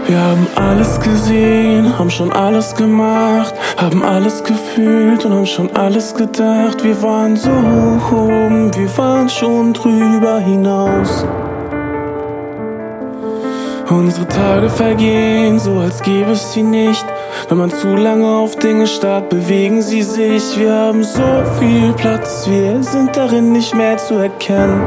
Wir haben alles gesehen, haben schon alles gemacht, haben alles gefühlt und haben schon alles gedacht. Wir waren so hoch oben, wir waren schon drüber hinaus. Unsere Tage vergehen, so als gäbe es sie nicht. Wenn man zu lange auf Dinge starrt, bewegen sie sich. Wir haben so viel Platz, wir sind darin nicht mehr zu erkennen.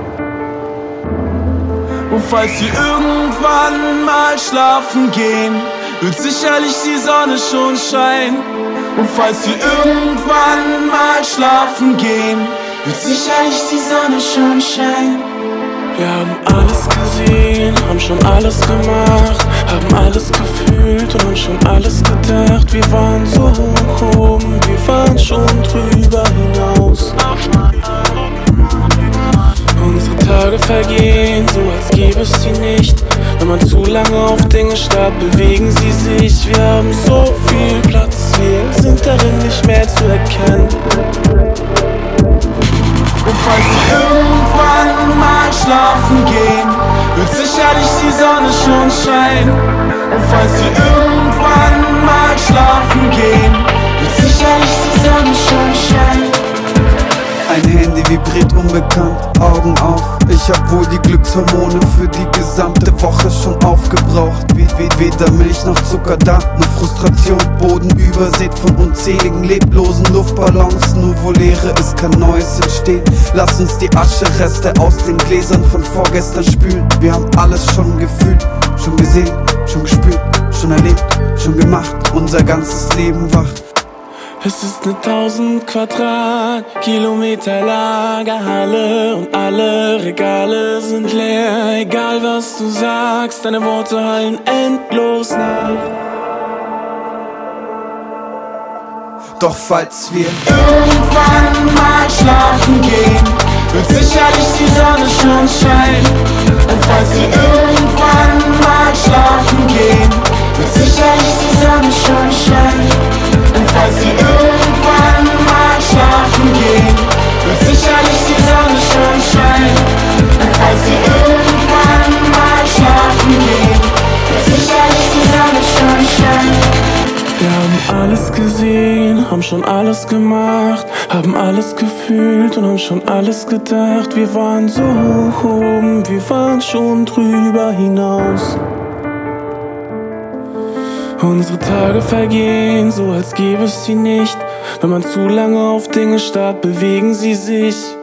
Und falls sie irgendwann mal schlafen gehen, wird sicherlich die Sonne schon scheinen. Und falls sie irgendwann mal schlafen gehen, wird sicherlich die Sonne schon scheinen. Wir haben alles gesehen, haben schon alles gemacht, haben alles gefühlt und haben schon alles gedacht. Wir waren so hoch oben, wir waren schon drüber hinaus. Unsere Tage vergehen, so als gäbe es sie nicht. Wenn man zu lange auf Dinge starrt, bewegen sie sich. Wir haben so viel Platz, wir sind darin nicht mehr zu erkennen. Und falls sie irgendwann mal schlafen gehen, wird sicherlich die Sonne schon scheinen. Und falls sie irgendwann mal schlafen gehen, wird sicherlich die Sonne schon scheinen. Ein Handy vibriert unbekannt, Augen auf. Ich hab wohl die Glückshormone für die gesamte Woche schon aufgebraucht. Weder Milch noch Zucker da, nur Frustration. Boden übersät von unzähligen leblosen Luftballons. Nur wo Leere ist, kann Neues entstehen. Lass uns die Aschereste aus den Gläsern von vorgestern spülen. Wir haben alles schon gefühlt, schon gesehen, schon gespürt, schon erlebt, schon gemacht. Unser ganzes Leben wach. Es ist 1000 Quadratkilometer Lagerhalle und alle Regale sind leer. Egal was du sagst, deine Worte hallen endlos nach. Doch falls wir irgendwann mal schlafen gehen, wird sicherlich die Sonne schon scheinen. Und falls wir irgendwann mal schlafen gehen, wird sicherlich die Sonne schon scheinen. Und falls sie irgendwann mal schlafen gehen, wird sicherlich die Sonne schon scheinen. Und falls sie irgendwann mal schlafen gehen, wird sicherlich die Sonne schon scheinen. Wir haben alles gesehen, haben schon alles gemacht, haben alles gefühlt und haben schon alles gedacht. Wir waren so hoch oben, wir waren schon drüber hinaus. Unsere Tage vergehen, so als gäbe es sie nicht. Wenn man zu lange auf Dinge starrt, bewegen sie sich.